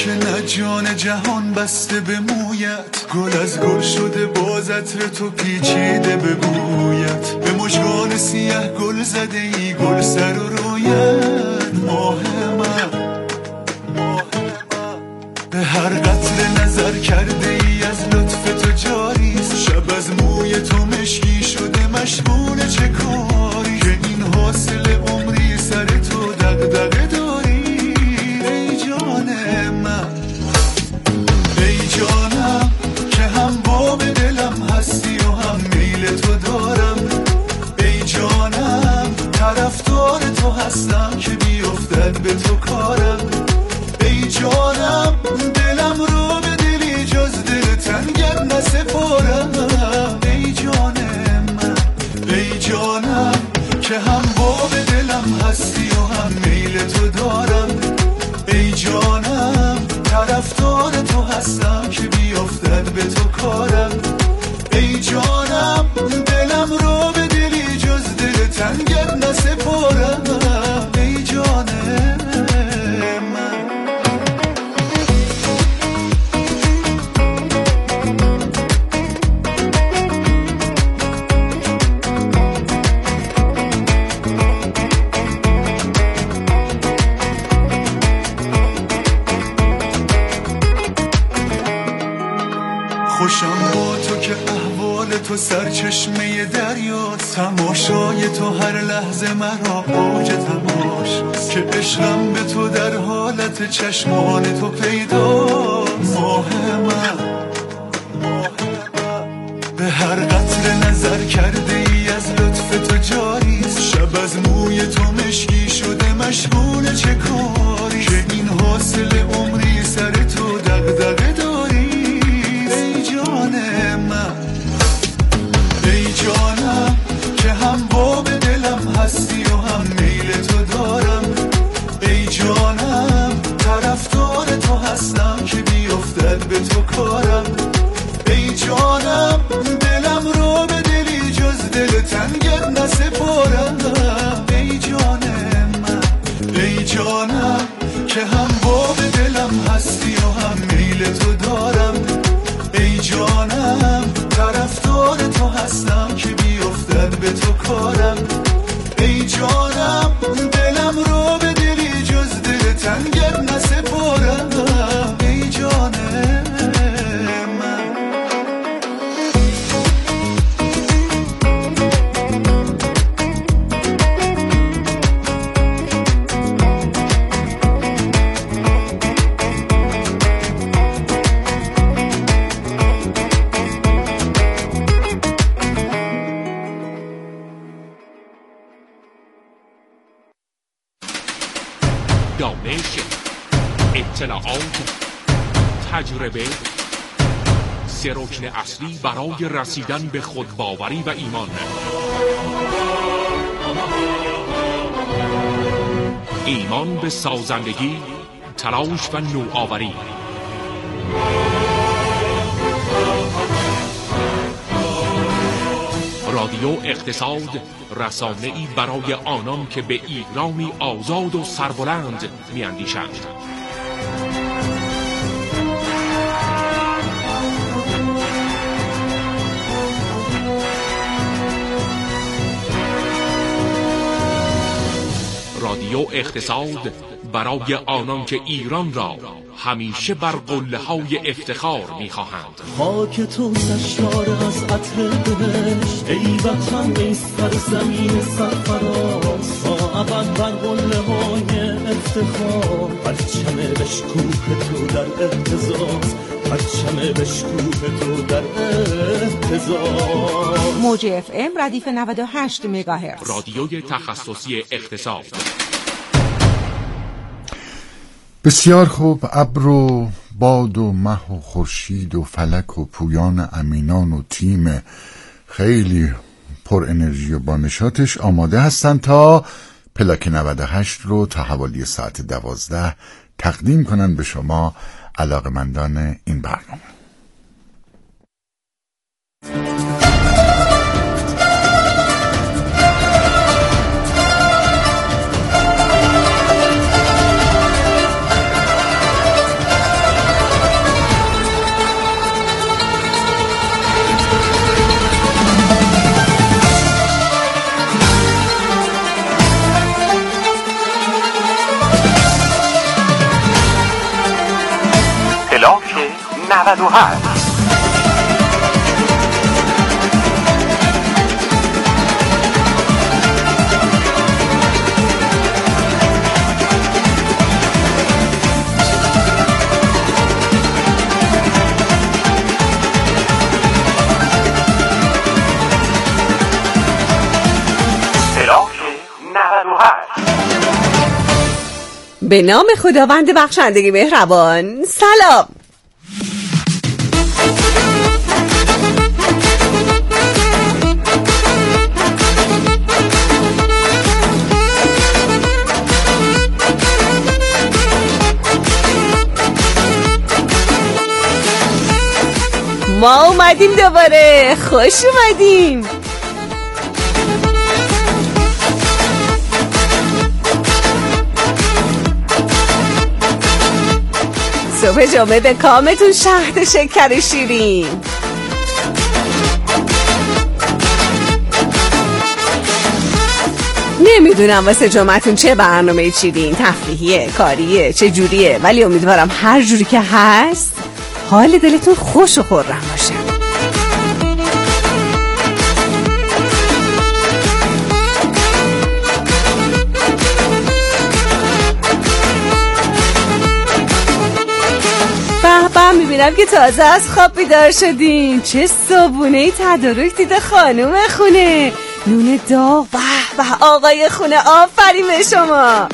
که نه جان جهان بسته به مویت، گل از گل شده باز عطر تو پیچیده به بویت. به مژگان سیاه گل زده ای گل سر و رویت، ماه من به هر قطره نظر کرده ای از لطف تو جاریست. شب از موی تو مشکی شده مشغول چه کاری، که این حاصل عمری سر تو دغدغه داری. ای جان من ای جانم که هم باب دلم هستی و هم میل تو دارم. ای جانم طرفدار تو هستم که بیفتد به تو کارم. ای جانم دلم رو به دلی جز دل تنگم نسپارم. ای جان من ای جانم که هم باب دلم هستی و هم میل تو دارم. ای جانم طرفدار تو هستم که بیفتد به تو کارم. ای جانم دلم رو به دلی جز دل تنگم نسپارم. ای جان خوشم با تو که احوال تو سرچشمه دریاست. تماشای تو هر لحظه مرا اوج تماشاست، که عشقم به تو در حالت چشمان تو پیداست. ماه من به هر قطره نظر کرده ای از لطف تو جاریست. شب از موی تو مشکی شده مشغول چه کاری، که این حاصل عمری سر تو دغدغه داری. ای جان من ای جانم که هم باب دلم هستی و هم میل تو دارم. ای جانم طرفدار تو هستم که بیفتد به تو کارم. ای جانم دلم رو به دلی جز دل تنگم نسپارم. ای جان من ای جانم که هم باب دلم هستی و هم میل تو دارم. ای جانم طرفدار تو هستم که بیفتد به تو کارم. ای جانم دلم رو به دلی جز دل تنگم نسپارم. ای جان دانش، اطلاعات، تجربه، سه رکن اصلی برای رسیدن به خودباوری و ایمان. ایمان به سازندگی، تلاش و نوآوری. رادیو اقتصاد، رسانه‌ای برای آنان که به ایرانی آزاد و سربلند می‌اندیشند. رادیو اقتصاد برای آنان که ایران را همیشه بر قله‌های افتخار می‌خواهند. خاک تو سرشار از عطر بهشت، ای وطن ای سرزمین سرفراز، تا ابد بر قله‌های افتخار. پرچم بشکوه تو در اهتزاز، پرچم بشکوه تو در اهتزاز. موج اف ام ردیف 98 مگاهرتز، رادیوی تخصصی اقتصاد. بسیار خوب. ابر و باد و مه و خورشید و فلک و پویان امینان و تیم خیلی پر انرژی و با نشاطش آماده هستن تا پلاک 98 رو تا حوالی ساعت 12 تقدیم کنن به شما علاقمندان این برنامه. به نام خداوند بخشندگی مهربان. سلام. ما اومدیم دوباره، خوش اومدیم. صبح جمعه به کامتون شهد شکر شیرین. نمیدونم واسه جمعتون چه برنامه چیدین، تفریحیه، کاریه، چه جوریه، ولی امیدوارم هر جوری که هست حال دلتون خوش و خرم باشه. میبینم که تازه از خواب بیدار شدین. چه صبحونه‌ای تدارک دیده خانوم خونه. نون داغ. به به آقای خونه، آفرین به شما.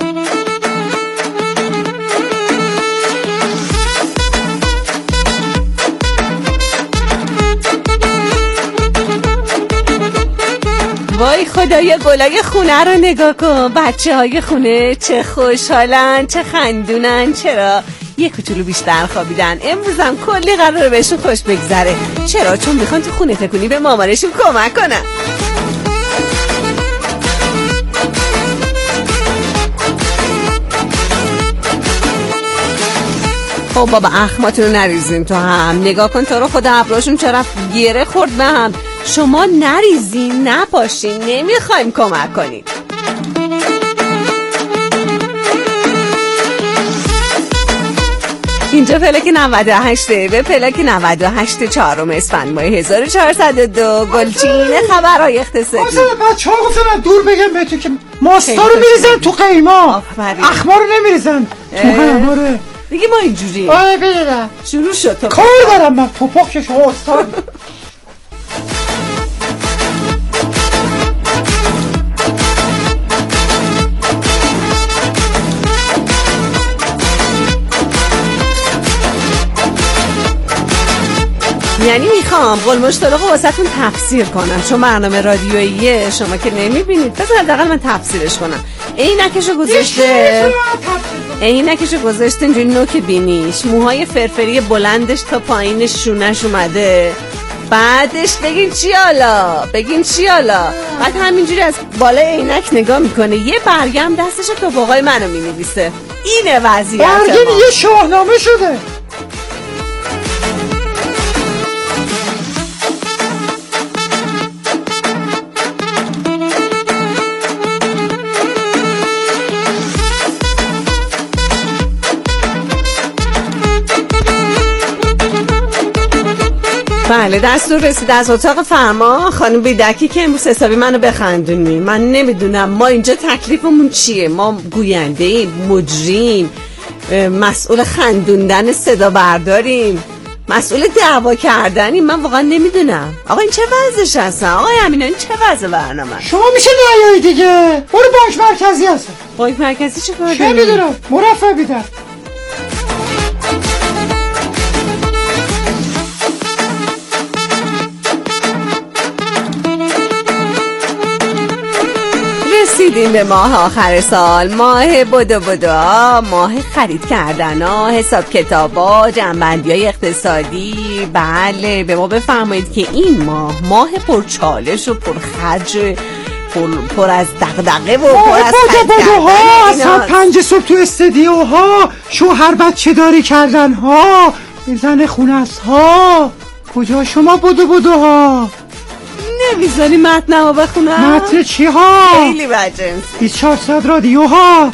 وای خدایا، گلای خونه رو نگاه کن. بچه های خونه چه خوشحالن، چه خندونن. چرا؟ یه کوچولو بیشتر خوابیدن. امروز هم کلی قراره بهشون خوش بگذره. چرا؟ چون میخوان تو خونه تکونی به مامانشون کمک کنن. خب بابا، اخماتون رو نریزین تو هم. نگاه کن تو رو خدا، ابراشون چرا گره خورد به هم. شما نریزین، نپاشین، نمیخوایم کمک کنین. اینجا پلاک 98 به پلاک 98 4 اسفند ماه 1402 گلچین خبرهای اقتصادی. اصلا بچه‌ها گفتن دور بگم بهتون که ماستا رو میریزن تو قیما، اخما رو نمیریزن تو قیما. دیگه ما اینجوری بگیرم شروع شد. کار دارم من، توپاک که شما استاد. یعنی میخوام قلمشتلق واسهتون تفسیر کنم، چون برنامه رادیوییه شما که نمیبینید. بذار حداقل من تفسیرش کنم. عینکشو گذاشته اینجوری نوک بینیش، موهای فرفری بلندش تا پایین شونش اومده. بعدش بگین چی حالا. بعد همینجوری از بالای عینک نگاه میکنه، یه برگم دستش تو بقای منو مینویسه. اینه وضعیت ما. برگم یه شاهنامه شده. بله، دستور رسید از اتاق فرما. خانم بیدکی که امروز حسابی منو بخندونی. من نمیدونم ما اینجا تکلیفمون چیه. ما گوینده، مجریم، مسئول خندوندن صدا برداریم، مسئول دعوا کردنیم. من واقعا نمیدونم. آقا این چه وضعش هستن؟ آقای امینه این چه وضع برنامه؟ شما میشه نیایی دیگه. برو بانک مرکزی هستن. بانک مرکزی چه کار داری؟ چه میدونم، مرفع بیدن. رسیدیم به ماه آخر سال، ماه بدو، ماه خرید کردن ها، حساب کتاب ها، جنبندی های اقتصادی. بله، به ما بفرمایید که این ماه پرچالش و پرخرج، پر از دغدغه و پر از خرید کردن. ساعت 5 صبح تو استدیوها، شوهر بچه داری کردن ها، زن خونه است ها. کجا شما بدو ها؟ نمیذاری متنمو بخونم؟ متن چی ها؟ خیلی بجنسی. 24 ساعت رادیو ها.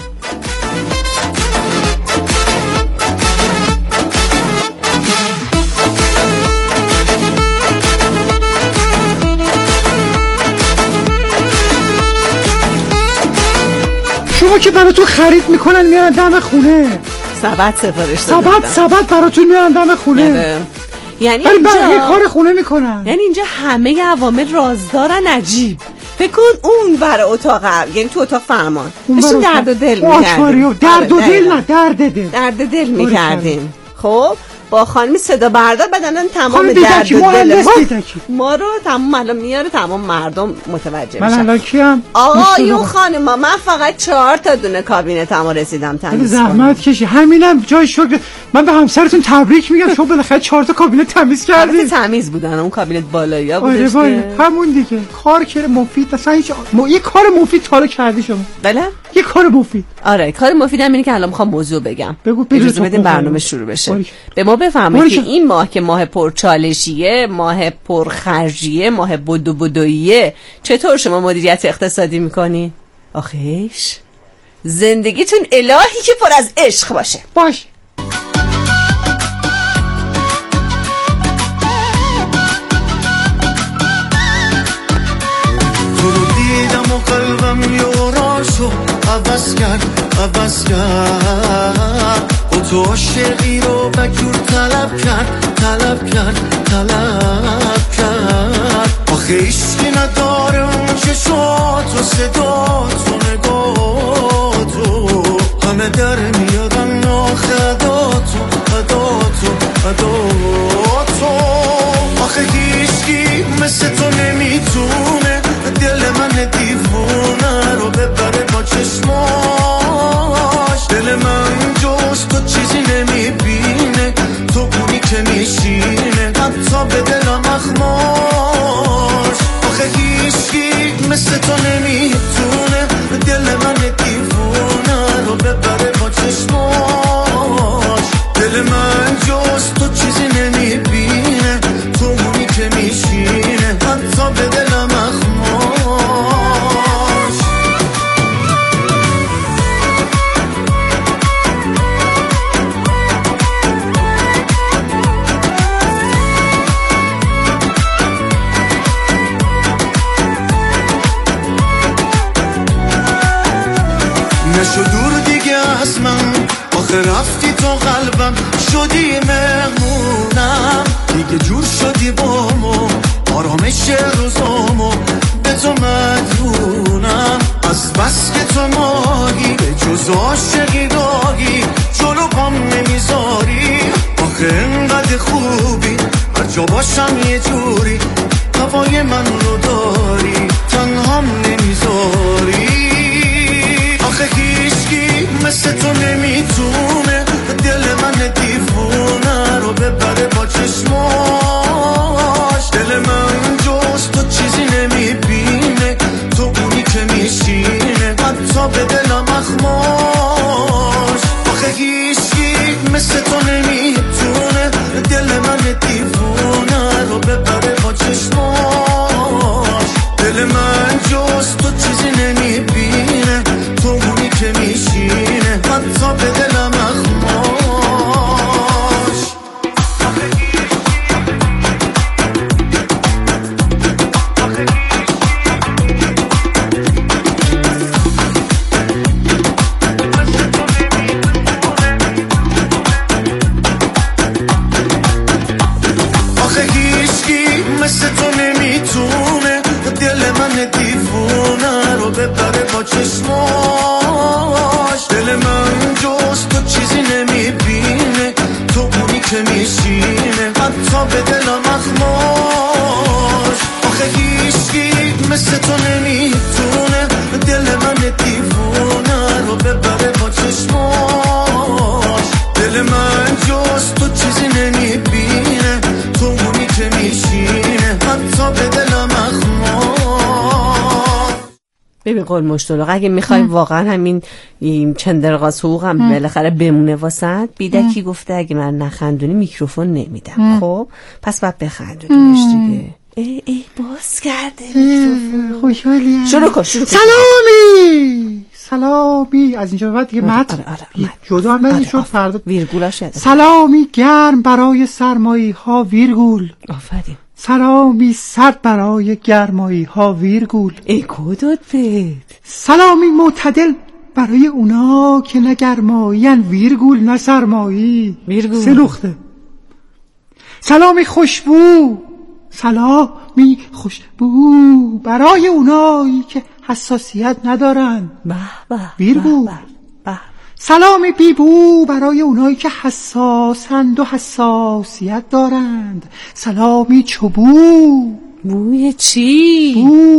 شما که براتون خرید میکنن میارن دم خونه، سبد سفارش دادن، سبد براتون میارن دم خونه، یعنی اینجا کار خونه میکنن. یعنی اینجا همه عوامل رازدارن. عجیب. فکر کن اون برای اتاق، یعنی تو اتاق فرمان داشتیم درد و دل میکردیم. درد دل میکردیم. خب با خانمی صدا بردار بدنن تمام درد و دل ما رو تمام الان میاره، تمام مردم متوجه من میشن. الان کیم؟ آقایون خانما، من فقط 4 تا دونه کابینتمو رسیدم تمیز کنم. زحمت کشی، همینم جای شکر. من به همسرتون تبریک میگم، شما بالاخره 4 تا کابینت تمیز کردید. تمیز بودن، اون کابینت بالایی‌ها بودش. همون دیگه کار کردی مفید، اصلا هیچ یه کار مفید تا حالا کردی شما؟ بله یه کار مفید. آره کار مفیدم اینه که الان میخوام موضوع بگم. بگو اجازه بدین برنامه شروع بشه. به ما بفهمید که این ماه که ماه پرچالشیه، ماه پرخرجیه، ماه بدویه، چطور شما مدیریت اقتصادی میکنی؟ آخیش زندگیتون الهی که پر از عشق باشه. باشه. تو رو دیدم و قلبم یاراشو عوض کرد و تو عاشقی رو بکور طلب کرد آخه ایشکی نداره اون چشات و صدات و نگاتو، همه در میادن آخه عداتو آخه ایشکی مثل تو نمیتونه دل من دیوونه رو ببره با چشماش. دل من جز تو چیزی نمیبینه، تو اونی که میشینه حتی به دلم اخماش. آخه هیچکی مثل تو نمیتونه دل من دیوونه رو ببره با چشماش. دل من جز تو چیزی نمیبینه، تو اونی که میشینه حتی به دلم اخماش. نشو دور دیگه از من، آخه رفتی تو قلبم، شدی مهمونم دیگه، جور شدی بامو، آرامش روزامو به تو مدیونم. از بس که تو ماهی به جز عاشقی داغی، جلو پام نمیذاری. آخه انقدر خوبی هر جا باشم یه جوری، هوای من رو داری تنهام نمیذاری. آخه هیچکی مثل تو نمیتونه دل من دیوونه رو ببره با چشماش. دل من جز تو چیزی نمیبینه، تو اونی که میشینه حتی به دلم اخماش. آخه هیچکی مثل تو نمیتونه دل من دیوونه رو ببره با چشماش. دل من جز تو چیزی نمیبینه، تو اونی که میشینه حتی به دلم اخماش. آخه هیچکی مثل تو نمیتونه دل من دیوونه رو ببره با چشماش. دل من جز تو چیزی نمیبینه، تو اونی که میشینه حتی به دلم اخماش. آخه هیچکی مثل تو نمیتونه دل من دیوونه رو ببره با چشماش. دل من جز تو چیزی نمیبینه، تو اونی که میشینه حتی به دلم اخماش. ببین قول مشتلق، اگه میخوای واقعا همین چندرغاز حقوقم بالاخره بمونه واسط، بیدکی گفته اگه من نخندونی میکروفون نمیدم. خب پس باید بخندونیمش دیگه. ای باز کرده میکروفون. خوشحالی. شروع کن. سلامی از اینجا بعد دیگه متن جدا هم بدین شد فردا ویرگولاش یاد. سلامی گرم برای سرمایی ها ویرگول. آفرین. سلامی سرد برای گرمایی ها ویرگول. ای کدوت بید. سلامی معتدل برای اونا که نه گرمایین ویرگول نه سرمایی. ویرگول. 3 نقطه. سلامی خوشبو، سلامی خوشبو برای اونایی که حساسیت ندارن. ویرگول. سلامی بیبو برای اونایی که حساسند و حساسیت دارند. سلامی چوبو. بوی چی؟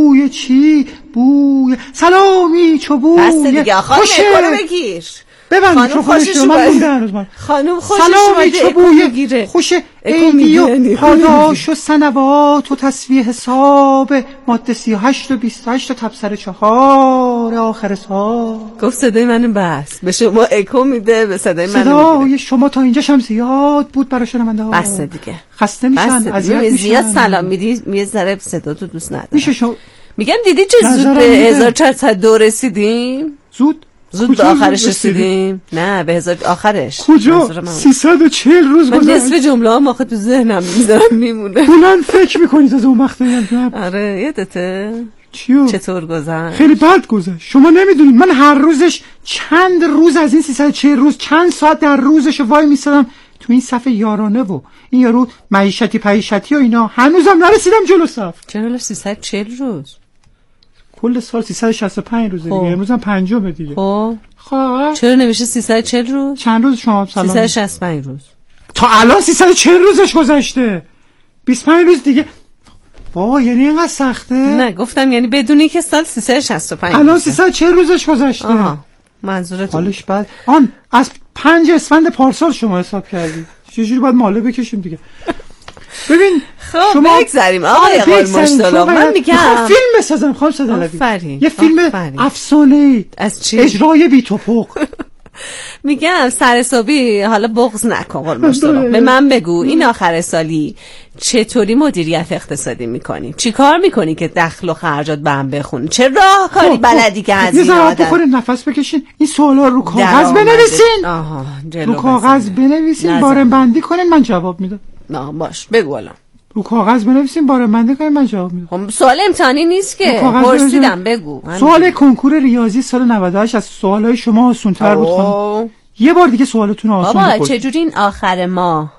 بوی سلامی چوبو. بس دیگه خانم اکو رو بگیر. ببند چون خودش رو من بونده هنوز من. خانم خوشش سلامی چوبوی خوش ایدی و پاداش و سنوات و تصویه حساب ماده 38 و 28 و تبصره 4 آخر سال. گفت صدای منو بس به شما اکو میده، به صدای منو صدای میده. شما تا اینجا هم زیاد بود برای شنونده ها. بس دیگه خسته میشن، اذیت میشن. زیاد سلام میدی یه ذره صدا تو دوست ندارم. میشه شما میگم دیدی چه زود به 1402 رسیدیم؟ زود به آخرش رسیدیم. نه به آخرش. کجا؟ 340 روز گذشت. من نصف جمله هم آخه تو ذهنم میذارم میمونه. بلند فکر میکنید از اون وقت میگم. آره یادته؟ چیو؟ چطور گذشت؟ خیلی بد گذشت. شما نمیدونید من هر روزش چند روز از این 340 روز چند ساعت در روزش وای میسادم تو این صف یارانه و این یارو معیشتی و اینا. هنوزم نرسیدم جلو صف. چرا 340 روز؟ کل سال 365 روزه دیگه. امروز هم 5 دیگه. خب چرا نمیشه 340 روز؟ چند روز شما سلام؟ 365 روز. تا الان 340 روزش گذشته. 25 روز دیگه. بابا یعنی اینقدر سخته؟ نه گفتم یعنی بدونی که سال 365 الان 340 روزش گذشته. منظورت حالش بعد آن از 5 اسفند پارسال شما حساب کردی. چجوری باید ماله بکشیم دیگه. ببین شما بگذاریم آقای قرمشتالا. من میگم فیلم بسازم خانم صدلوی. یه فیلم افسانه‌ای از چی؟ اجرای بی توپق. میگم سرحسابی حالا بغض نکن قرمشتالا. به من بگو این آخر سالی چطوری مدیریت اقتصادی میکنی؟ چی کار میکنی که دخل و خرجات به هم بخونه؟ چه راهکاری بلدی که از این آدم؟ بخورین نفس بکشین این سوالا رو کاغذ بنویسین. رو کاغذ بنویسین بارم بندی کنین من جواب میدم. نه باش بگو الان. رو کاغذ بنویسین بارم بندی کنین من جواب میدم. سوال امتحانی نیست که پرسیدم بگو. سوال کنکور ریاضی سال 98 از سوالای شما آسان‌تر بود خانم. یه بار دیگه سوالتون آسان بپرسید. بابا چجوری این آخر ماه؟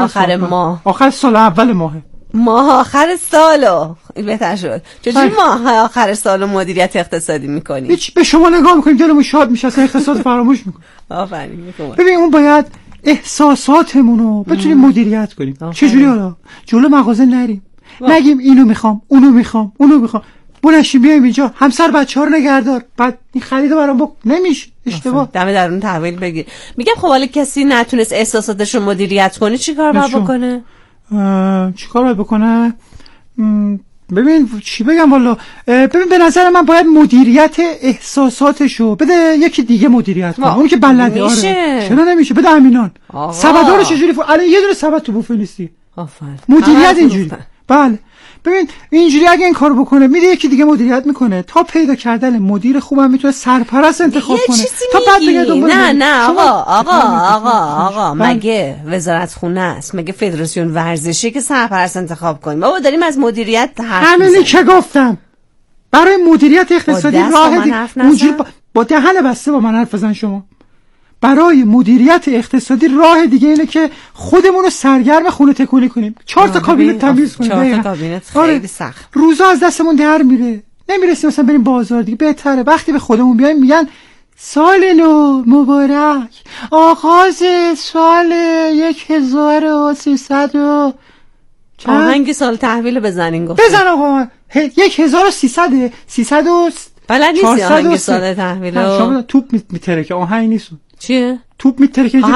آخر سال اول ماه آخر سالو این بهتر شد. چجوری ماه آخر سالو مدیریت اقتصادی میکنی؟ هیچ به شما نگاه میکنیم دلمون شاد میشه اصلا اقتصاد فراموش میکنیم. آفرین میکنم. ببین اون باید احساساتمونو بتونیم مدیریت کنیم. چجوری حالا؟ جلو مغازه نریم نگیم اینو میخوام اونو میخوام بلنشیم بیایم اینجا همسر بچه‌ها رو نگهدار بعد این خریدو برام نمیشه. اشتباه. دم درون تحویل بگیر. میگم خب حالا کسی نتونست احساساتش رو مدیریت کنه چیکار باید بکنه؟ چیکار باید بکنه؟ ببین چی بگم والا. ببین به نظر من باید مدیریت احساساتشو بده یکی دیگه مدیریت کنه. اون که بلده. آره چرا نمیشه؟ بده امینان. سبدارو چجوری الان یه دونه سبد تو بفرستی. آفرین. مدیریت اینجوری. بله ببین اینجوری اگه این کارو بکنه میده یکی دیگه مدیریت میکنه تا پیدا کردن مدیر خوبم میتونه سرپرست انتخاب کنه تا بعد بگه دنبال. نه آقا مگه وزارت خونه است؟ مگه فدراسیون ورزشی که سرپرست انتخاب کنیم؟ بابا داریم از مدیریت حرف میزنیم. همینی که گفتم برای مدیریت اقتصادی راه دیگه با دهن بسته با من حرف بزن شما. برای مدیریت اقتصادی راه دیگه اینه که خودمون رو سرگرم خونه تکونی کنیم. 4 تا کابینت تمیز کنیم. 4 تا کابینت خیلی سخت. روزا از دستمون در میره. نمیرسیم مثلا بریم بازار دیگه. بهتره وقتی به خودمون بیایم میگن سال نو مبارک. آغاز سال 1300 و آهنگ سال تحویل بزنین گفت. بزن آقا 1300 300 و بلد نیستی آهنگ سال تحویل. شما توپ میتره که آهنگ نیست. چیه؟ توپ میتره که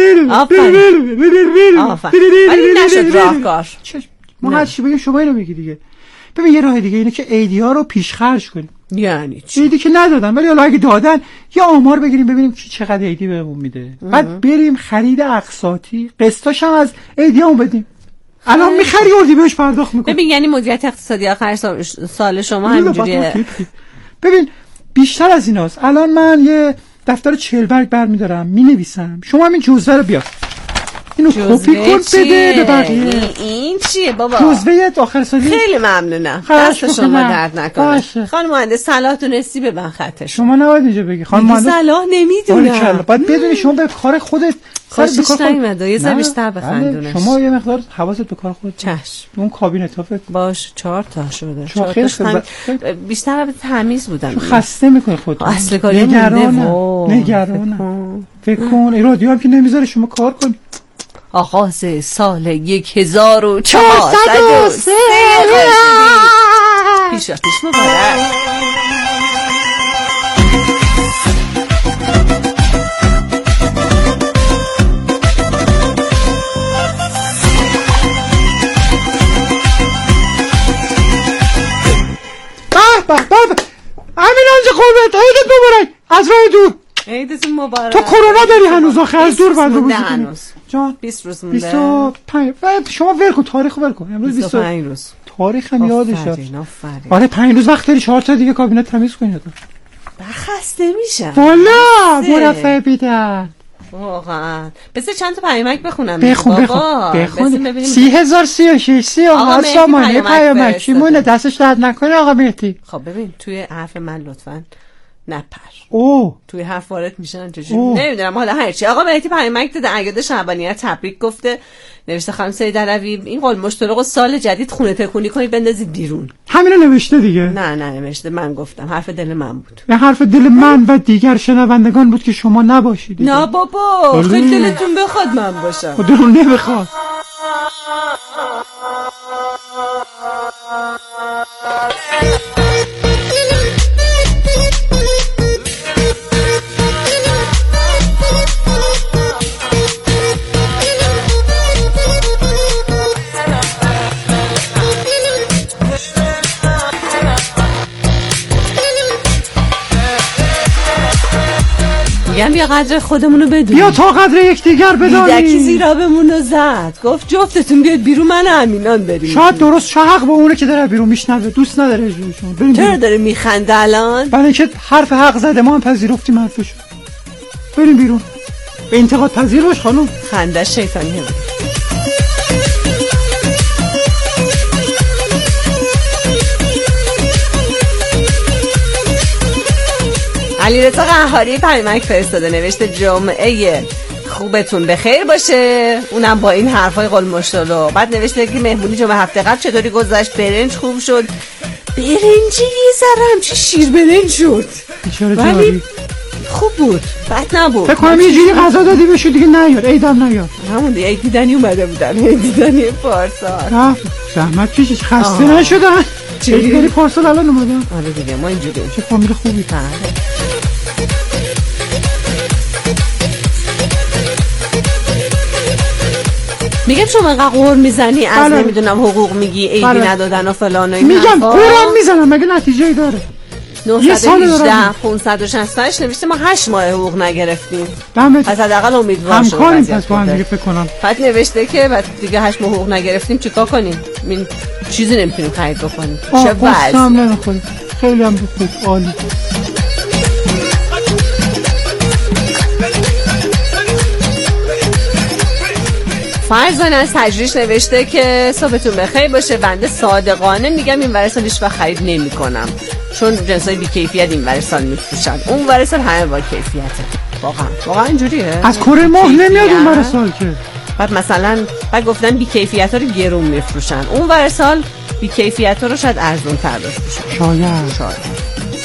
ولی نشد راهکار. ما هر چی بگیم شما اینو میگی دیگه. ببین یه راه دیگه اینه که ایدی‌ها رو پیش خرج کنیم. یعنی چی؟ ایدی که ندادن ولی حالا اگه دادن یا آمار بگیریم ببینیم کی چقدر ایدی بهمون میده. بعد بریم خرید اقساطی قسطاش هم از ایدیامون بدیم. الان میخری اردیبهشت پرداخت میکنی. ببین یعنی مدیریت اقتصادی آخر سال شما همینجوریه. ببین بیشتر از ایناست. الان من یه دفتر 40 برگ برمی‌دارم مینویسم. شما همین جزوه رو بیار. اینو کپی کن بده به بقیه. این چیه بابا؟ جزوه آخر سالی. خیلی ممنونم. دست شما درد نکنه. خانم مهندس صلاح تونستی ببن خطش. شما نباید اینجا بگی. خانم مهندس صلاح نمیدونم. باید بدونی شما به کار خودت خوشش نمیاد. یه ذره بیشتر بخندونش. شما یه مقدار حواست به کار خودت. چشم. اون کابینت ها فکر باش 4 تا شده. 4 تا بیشتر به تمیز بودن. خسته میکنه خودت. اصل کاری نگرانم. فکر کن رادیو هم که نمیذاره شما کار کنی. آغاز سال 1403 پیش مبارک. امین آنجا قربت عیدت مبارک از راه دور. عیدتون مبارک. تو کرونا داری هنوز آخه از دور بند رو هنوز جان 20 روز مونده. 25 شما ول کن تاریخو ول کن. امروز 25 روز تاریخ هم یادشه. آره 5 روز وقت داری 4 تا دیگه کابینت تمیز کنید. خسته میشم والا مرفه بیدن واقعا. بس چند تا پیامک بخونم. بخون 30,036 30 سامانه پیامک چیمونه دستش درد نکنه آقا مهدی. خب ببین توی حرف من لطفاً نپر. اوه توی حرف وارد میشن چجوری نمیدونم. حالا هرچی آقا مهدی پیامک داده. عیاد شعبانیه تبریک گفته. نوشته خانم سید علوی این قول مشترق سال جدید خونه تکونی کنید بندازید بیرون. همینو نوشته دیگه. نه نوشته. من گفتم حرف دل من بود. به حرف دل من و دیگر شنوندگان بود که شما نباشید. نه بابا خیلی دلتون بخواد من باشم. دلون نمیخواد. میگم بیا قدر خودمونو بدونیم. بیا تا قدر یکدیگر بدونیم. دیدکی زیرا بهمونو زد. گفت جفتتون بیاد بیرون من امینان بریم. شاید درست چه حق با اونه که داره بیرون میشنوه دوست نداره اجراشون. بریم. چرا داره میخنده الان؟ برای اینکه حرف حق زده ما هم پذیرفتیم حرفشو. بریم بیرون. به انتقاد پذیر باش خانم. خنده شیطانیه. علیرضا قهاری پیامک فرستاده. نوشته جمعه خوبتون بخیر باشه. اونم با این حرفای قول مشتلو. بعد نوشته که مهمونی جمعه هفته قبل چطوری گذشت؟ برنج خوب شد؟ برنجی یه ذره همچی شیر برنج شد ولی خوب بود بد نبود. فکر کنم یه جوری غذا دادی بشه دیگه نیار. عیدم نیار. همون دیگه عید دیدنی اومده بودن. عید دیدنی پارسال. زحمت کشیش خسته نشدن. عید دیدنی پارسال الان اومدن. آره دیگه ما اینجوری. چه فامیل خوبی. میگم شما انقدر قور میزنی از نمیدونم حقوق میگی عیدی ندادن و فلان و این میگم قورم میزنم مگه نتیجه داره. 918 568 نوشته ما 8 ماه حقوق نگرفتیم. پس حداقل امیدوار شدم. همکاریم پس با هم دیگه فکر کنم. بعد نوشته که بعد دیگه 8 ماه حقوق نگرفتیم چیکار کنیم؟ این چیزی نمیتونیم خرید بکنیم. چه وضع؟ نمیخوریم. خیلی هم خوب عالی. فرزانه از تجریش نوشته که صبحتون بخیر باشه. بنده صادقانه میگم این ورسال هیچ وقت خرید نمی کنم چون جنسای بی کیفیت این ورسال میفروشن. اون ورسال همه با کیفیته. واقعا اینجوریه. از کره ماه نمیاد اون ورسال که. بعد مثلا بعد گفتن بی کیفیت ها رو گرون میفروشن. اون ورسال بی کیفیت ها رو شاید ارزون تر بفروشن. شاید.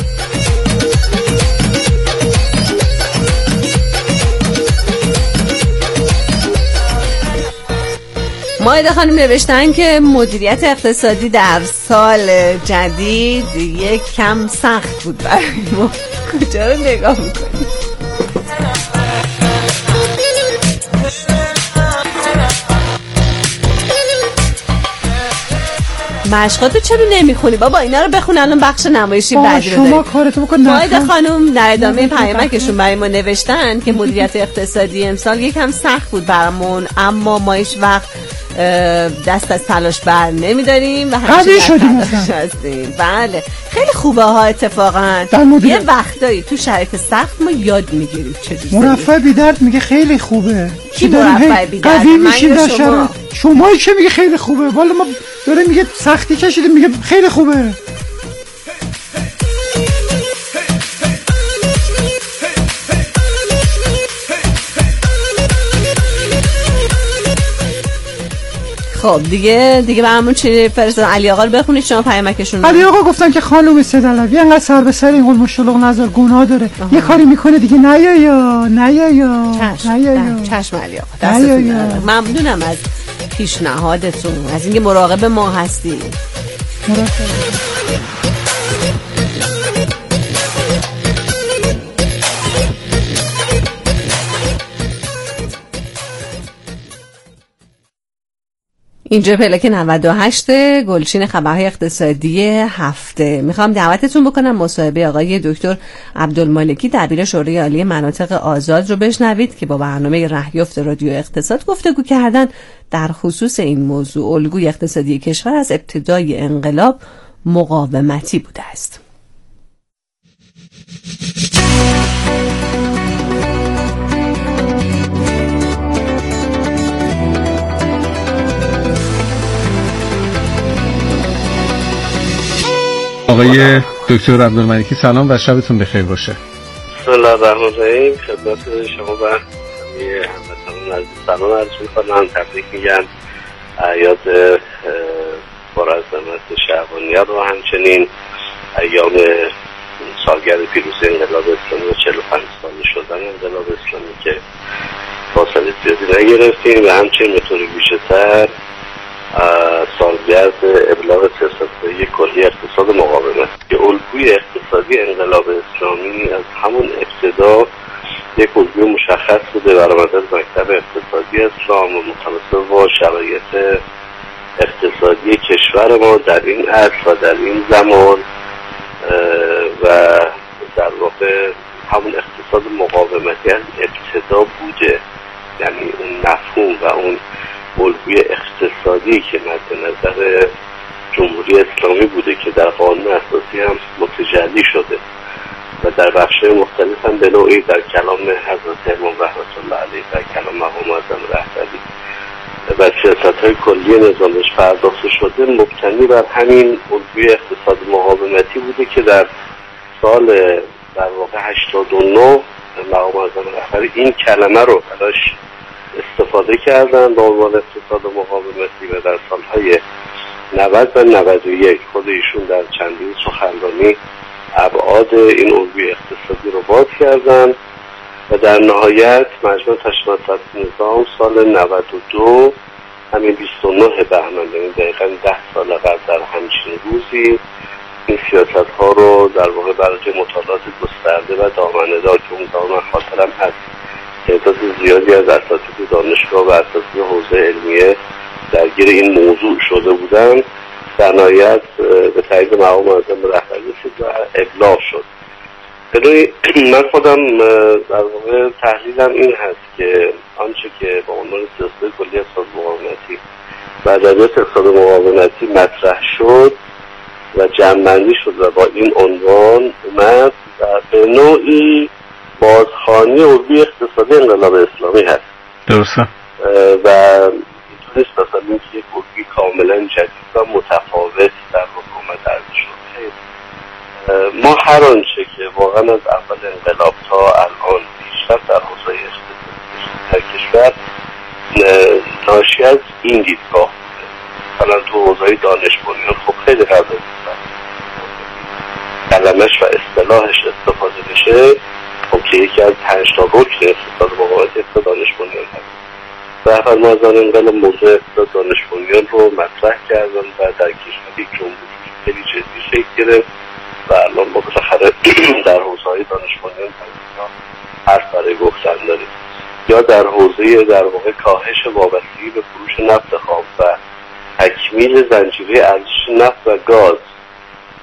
مایده خانم نوشتن که مدیریت اقتصادی در سال جدید یک کم سخت بود برای ما. کجا رو نگاه میکنی؟ مشقاتو چرا نمیخونی بابا؟ اینا رو بخون الان بخش نمایشی بعدی رو داریم. شما کارتو بکن. مایده خانم در ادامه پیامکشون برای ما نوشتن که مدیریت اقتصادی امسال یکم سخت بود برامون اما ما هیچ وقت دست از تلاش بر نمیداریم و قوی شدیم هستیم. بله خیلی خوبه ها. اتفاقا یه وقتایی تو شرایط سخت ما یاد میگیریم چجوری. مرفع بی درد میگه خیلی خوبه. کی مرفع بی درد؟ قوی میشیم در شرایط. شمایی که میگه خیلی خوبه، والا ما داره میگه سختی کشیدیم میگه خیلی خوبه. خب دیگه برامون چی فرستادن؟ علی آقا رو بخونید شما پیامکشون. علی آقا گفتن که خانم سدلوی انقدر سر به سر این قلم شلوغ نظر گناه داره. یه کاری میکنه دیگه نیا. چشم علی آقا دستتون نره. ممنونم از پیشنهادتون، از اینکه مراقب ما هستی. اینجا پلاک 98 گلچین خبرهای اقتصادی هفته. میخوام دعوتتون بکنم مصاحبه آقای دکتر عبدالمالکی دبیر شورای عالی مناطق آزاد رو بشنوید که با برنامه رهیافت رادیو اقتصاد گفتگو کردن در خصوص این موضوع. الگوی اقتصادی کشور از ابتدای انقلاب مقاومتی بوده است. آقای دکتر عبدالمالکی سلام و شبتون بخیر باشه. بسم الله الرحمن الرحیم. خدمت شما و همه هموطنان عزیز سلام عرض می‌کنم. تبریک میگم اعیاد عظمت شعبانیه رو، همچنین ایام سالگرد پیروزی انقلاب اسلامی و 45 ساله شدن انقلاب اسلامی که فاصله زیادی نگرفتیم و همچنین به طور بیشتر سالگرد ابلاغ سیاست‌های کلی اقتصاد مقاومت که الگوی اقتصادی انقلاب اسلامی از همون ابتدا یک الگوی مشخص بوده برآمده از مکتب اقتصادی اسلام و متناسب با شرایط اقتصادی کشور ما در این عصر و در این زمان و در واقع همون اقتصاد مقاومتی از ابتدا بوده. یعنی اون مفهوم و اون الگوی اقتصادی که مد نظر جمهوری اسلامی بوده که در قانون اساسی هم متجلی شده و در بخش‌های مختلف هم به نوعی در کلام حضرت امام رحمت الله علیه در کلام مقام معظم رهبری و سیاست‌های کلی نظامش پرداخته شده، مبتنی بر همین الگوی اقتصاد مقاومتی بوده که در سال در واقع 89 مقام معظم رهبری این کلمه رو براش استفاده کردن با عنوان اقتصاد مقاومتی و در سالهای 90 و 91 خود ایشون در چندین سخنرانی ابعاد این الگوی اقتصادی رو باز کردن و در نهایت مجمع تشکیلات نظام سال 92 همین 29 بهمن، یعنی دقیقاً 10 سال قبل در همچین روزی این سیاست ها رو در واقع برای مطالعات گسترده و دامنه‌دار که اون زمان خاطرم هست تعداد زیادی از اساتید دانشگاه و اساتید حوزه علمیه درگیر این موضوع شده بودن، در نهایت به تایید مقام معظم رهبری رسید و ابلاغ شد. من خودم در واقع تحلیلم این هست که آنچه که با عنوان سیاست کلی اقتصاد مقاومتی و ادبیات اقتصاد مقاومتی مطرح شد و جمع‌بندی شد و با این عنوان اومد و به نوعی بازخوانی الگوی اقتصادی انقلاب اسلامی هست. درسته. و اینطور نیست مثلا اینکه یک الگوی کاملا جدید و متفاوت در حکومت عرضه شده. ما هر آنچه که واقعا از اول انقلاب تا الان بیشتر در حوزه اقتصادی در کشور ناشی از این دیدگاه بوده. مثلا تو حوزه دانش بنیان خب خیلی قبل کلمش و اصطلاحش استفاده بشه، خب که یکی از 5 تا رکن اقتصاد مقاومت اقتصاد دانش بنیان هست. رهبر معظم انقلاب موضوع اقتصاد دانش بنیان رو مطرح کردن و در کشور یک جنبش خیلی جدی شکل گرفت و الان ما بالاخره در حوزه‌های دانش بنیان حرف برای گفتن داریم، یا در حوزه در واقع کاهش وابستگی به فروش نفت خام و تکمیل زنجیره ارزش نفت و گاز